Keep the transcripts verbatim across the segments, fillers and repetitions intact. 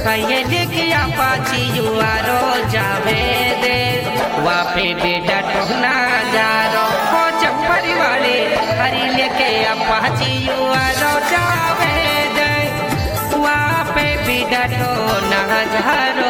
ये लेके अपाची युआरो जावे दे वापे बेटा टोना जा रो हो चंपरी वाले हरी लेके अपाची युआरो जावे दे वापे बेटा टोना जा रो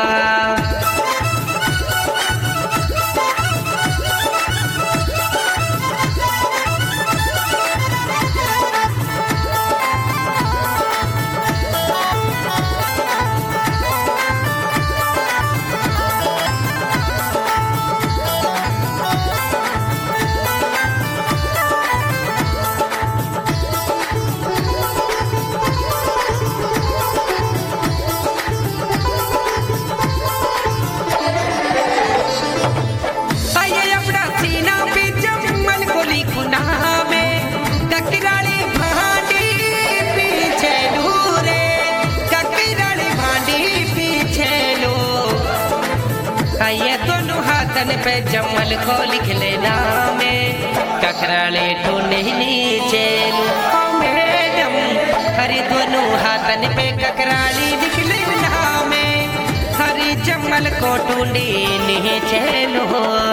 ये दोनों हाथन पे जमल को लिख लेना में ककराले तो नहीं नीचे लो मैडम हरी दोनों हाथन पे ककराली लिख लेना में हरी जमल को टूंडी नीचे लो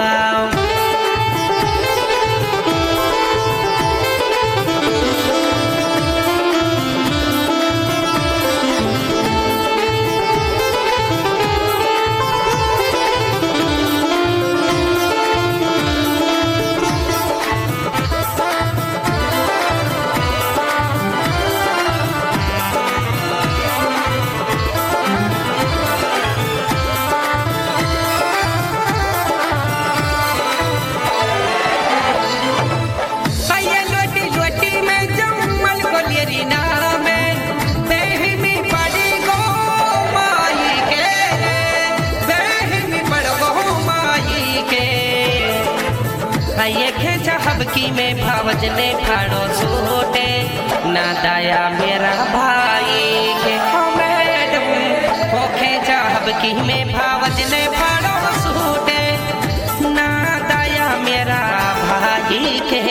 ये खेचा हबकी में भावज ने फाड़ो सूटे ना दाया मेरा भाई के हो मैडम हो खेचा हबकी में भावज ने फाड़ो सूटे ना दाया मेरा भाई के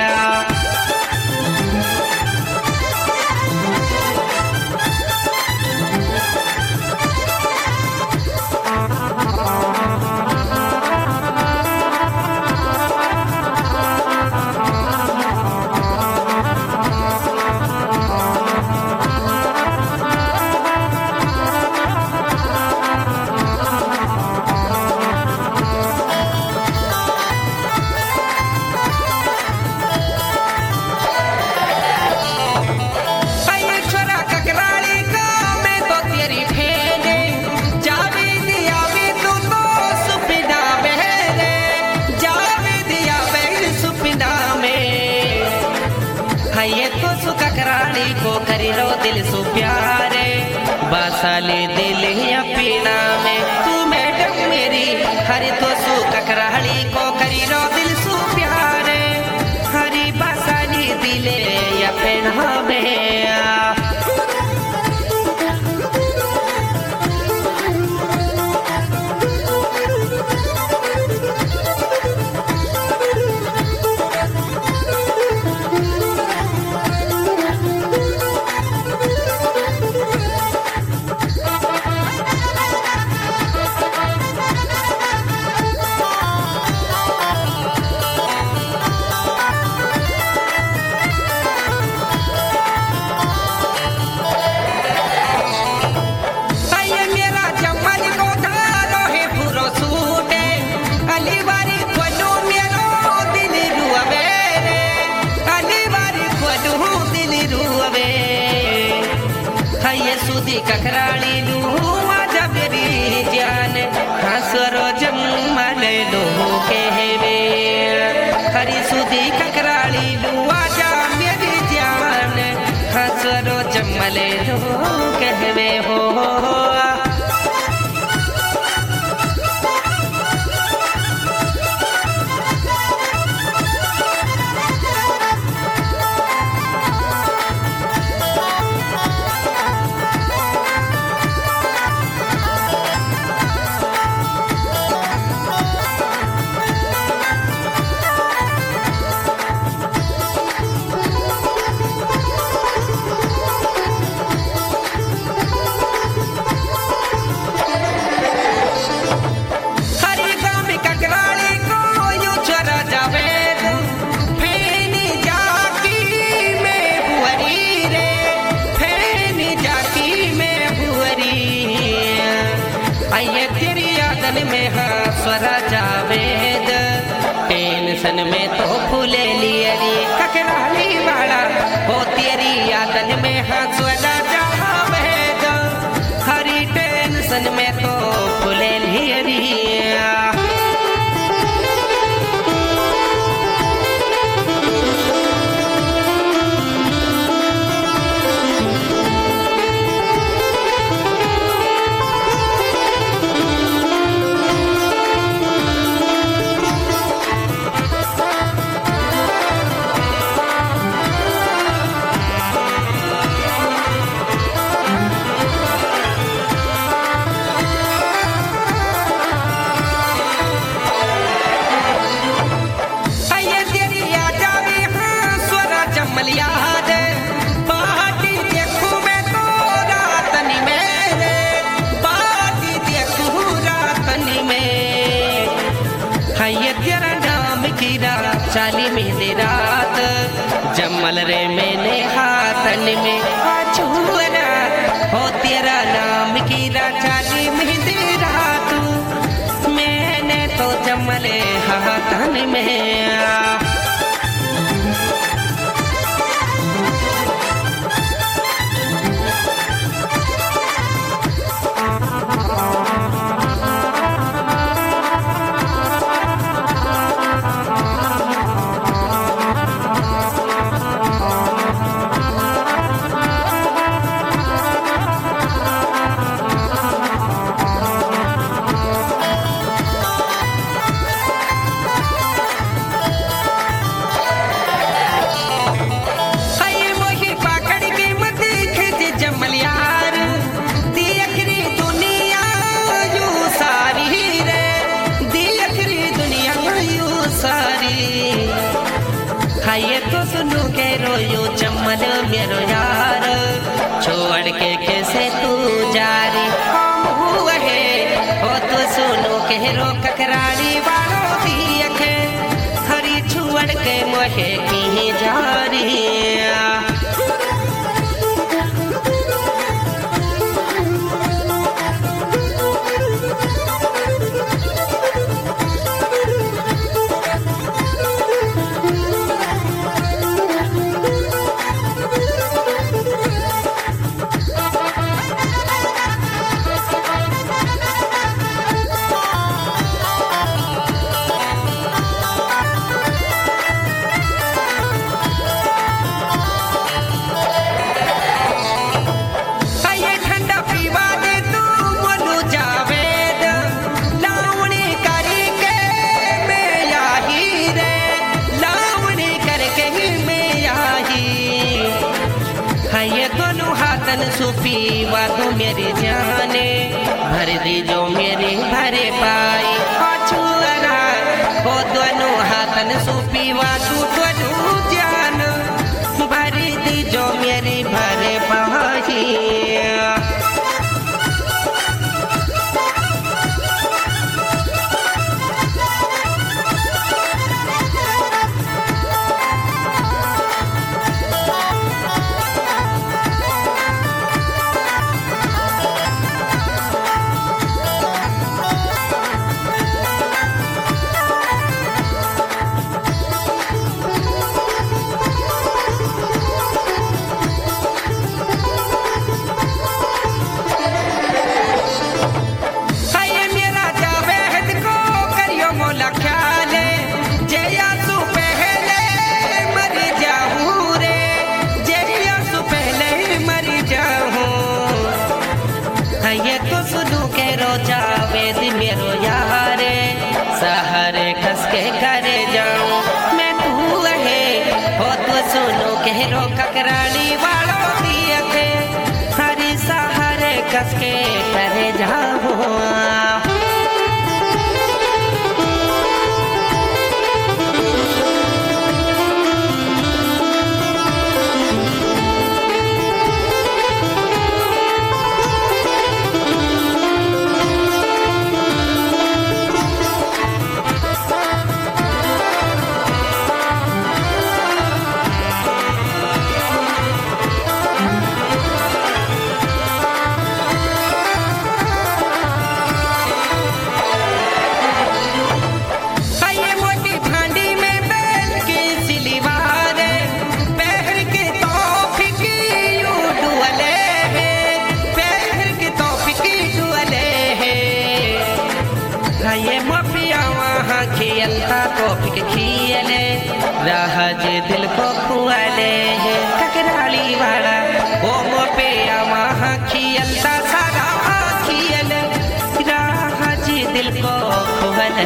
ये तो सुख कराड़ी को करी रो दिल सु प्यारे बसाले दिल या पीना में तू मैडम मेरी हरी तो सुख कराड़ी को करी रो दिल सु प्यारे हरी बसाली दिले या पीना में ये सुधी ककराली लूआ जबरी जान हंसरो जम्मल लो कहवे हरी सुधी ककराली लूआ जा मेरी जान हंसरो जम्मल लो कहवे हो में हाँ स्वरा जावेद टेंशन में तो फूले लियरी ककराली वाला हो तेरी यादन में हाँ स्वरा जावेद हरी टेंशन में तो फूले लियरी चाली मेरी रात जमल रे मैंने हाथन में छुरा हो तेरा नाम की चाली मेरी रात मैंने तो जमले हाथन में ये तो सुनू के रोयो चमन मेरो यार छोड़ के कैसे तू जारी हुआ है हो तो सुनू के रो ककराड़ी वालों दी अखे हरी छुअड़ के मोहे की जारी सूफी वादो मेरी जाने भर दी जो मेरी भरे पाई छुअरा हो दोनों हाथन सूफी वादो दोनों जान भर दी जो मेरी भरे पाई ये तो सुनू के रो जावेद मेरो यारे सहारे कस के करे जाऊं मैं तू है हो तो सुनू के रो ककराड़ी वालों दिए थे हरी सहारे कस के करे जाऊं पियलता कॉफी के खियले राह जे दिल को खुआले ककराली वाला ओ मोर पे आमा खियलता सारा खियले राह जे दिल को खुआले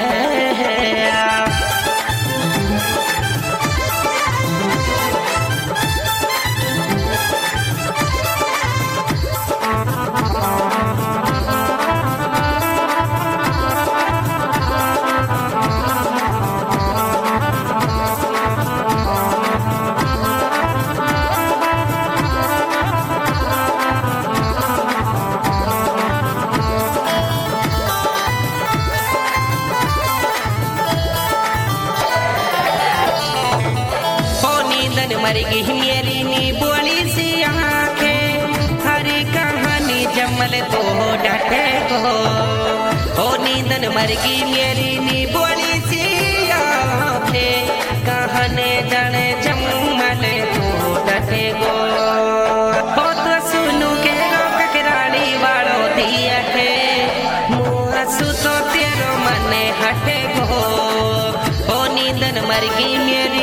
मर गई मेरी नी बोली सी आंखें हरी कहानी जमल तो डाटे को ओ नींदन मर गई मेरी नी बोली सी आंखें कहानी जाने जमल तो डाटे को ओ तो सुनू के ककराली वालों दिया थे मुँह सुतो तेरो मने हटे को ओ नींदन मर गई मेरी